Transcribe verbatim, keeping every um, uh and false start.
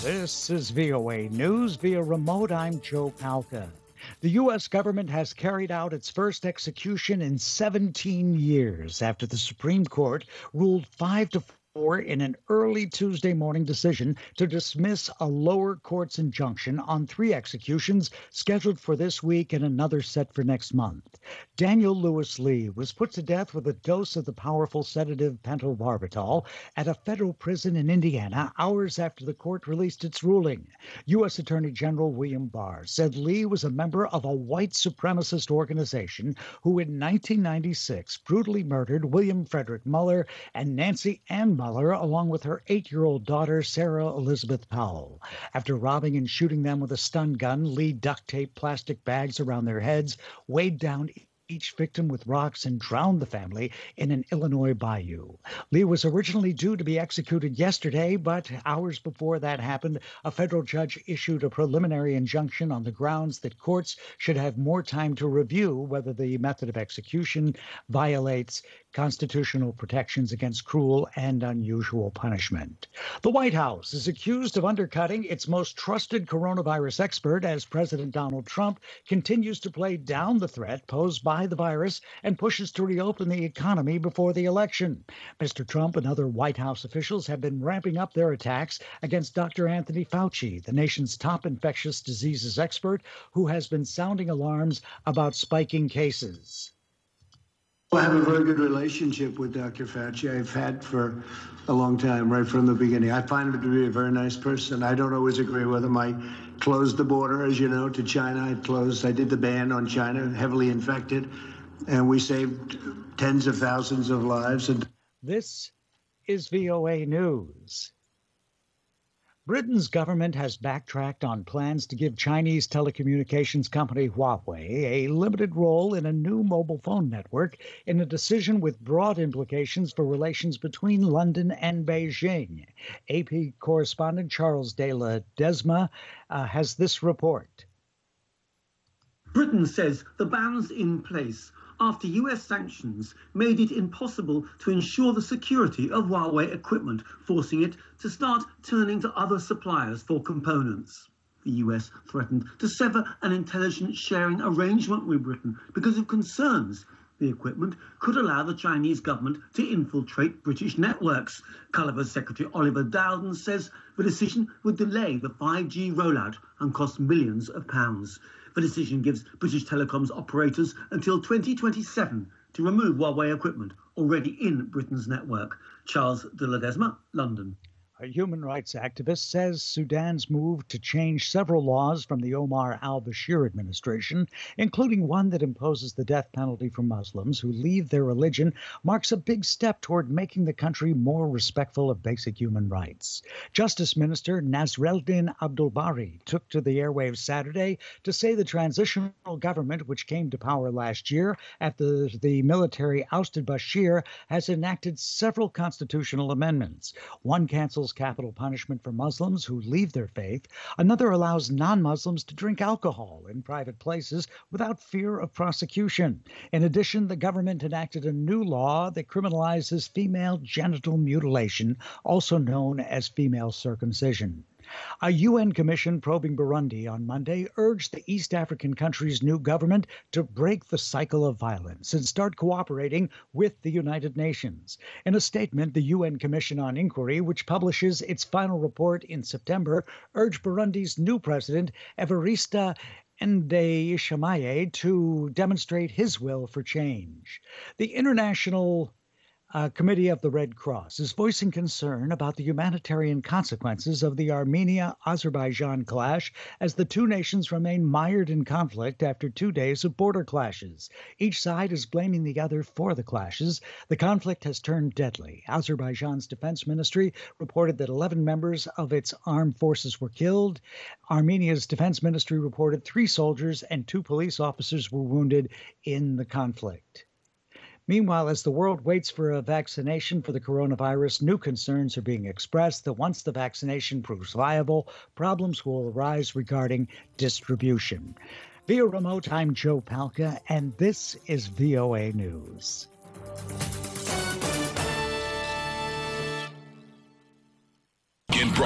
This is V O A News via remote. I'm Joe Palca. The U S government has carried out its first execution in seventeen years after the Supreme Court ruled five to four in an early Tuesday morning decision to dismiss a lower court's injunction on three executions scheduled for this week and another set for next month. Daniel Lewis Lee was put to death with a dose of the powerful sedative pentobarbital at a federal prison in Indiana hours after the court released its ruling. U S Attorney General William Barr said Lee was a member of a white supremacist organization who in nineteen ninety-six brutally murdered William Frederick Mueller and Nancy Ann Mueller along with her eight-year-old daughter, Sarah Elizabeth Powell. After robbing and shooting them with a stun gun, Lee duct-taped plastic bags around their heads, weighed down each victim with rocks, and drowned the family in an Illinois bayou. Lee was originally due to be executed yesterday, but hours before that happened, a federal judge issued a preliminary injunction on the grounds that courts should have more time to review whether the method of execution violates constitutional protections against cruel and unusual punishment. The White House is accused of undercutting its most trusted coronavirus expert as President Donald Trump continues to play down the threat posed by the virus and pushes to reopen the economy before the election. Mister Trump and other White House officials have been ramping up their attacks against Doctor Anthony Fauci, the nation's top infectious diseases expert, who has been sounding alarms about spiking cases. I have a very good relationship with Doctor Fauci. I've had for a long time, right from the beginning. I find him to be a very nice person. I don't always agree with him. I closed the border, as you know, to China. I closed, I did the ban on China, heavily infected, and we saved tens of thousands of lives. And this is V O A News. Britain's government has backtracked on plans to give Chinese telecommunications company Huawei a limited role in a new mobile phone network in a decision with broad implications for relations between London and Beijing. A P correspondent Charles de la Desma uh, has this report. Britain says the ban's in place after U S sanctions made it impossible to ensure the security of Huawei equipment, forcing it to start turning to other suppliers for components. The U S threatened to sever an intelligence sharing arrangement with Britain because of concerns the equipment could allow the Chinese government to infiltrate British networks. Culliver's Secretary Oliver Dowden says the decision would delay the five G rollout and cost millions of pounds. The decision gives British telecoms operators until twenty twenty-seven to remove Huawei equipment already in Britain's network. Charles de la Desma, London. A human rights activist says Sudan's move to change several laws from the Omar al-Bashir administration, including one that imposes the death penalty for Muslims who leave their religion, marks a big step toward making the country more respectful of basic human rights. Justice Minister Nasreddin Abdul-Bari took to the airwaves Saturday to say the transitional government, which came to power last year after the military ousted Bashir, has enacted several constitutional amendments. One cancels capital punishment for Muslims who leave their faith. Another allows non-Muslims to drink alcohol in private places without fear of prosecution. In addition, the government enacted a new law that criminalizes female genital mutilation, also known as female circumcision. A U N commission probing Burundi on Monday urged the East African country's new government to break the cycle of violence and start cooperating with the United Nations. In a statement, the U N Commission on Inquiry, which publishes its final report in September, urged Burundi's new president, Evariste Ndayishimiye, to demonstrate his will for change. The International A Committee of the Red Cross is voicing concern about the humanitarian consequences of the Armenia-Azerbaijan clash as the two nations remain mired in conflict after two days of border clashes. Each side is blaming the other for the clashes. The conflict has turned deadly. Azerbaijan's defense ministry reported that eleven members of its armed forces were killed. Armenia's defense ministry reported three soldiers and two police officers were wounded in the conflict. Meanwhile, as the world waits for a vaccination for the coronavirus, new concerns are being expressed that once the vaccination proves viable, problems will arise regarding distribution. Via remote, I'm Joe Palca, and this is V O A News.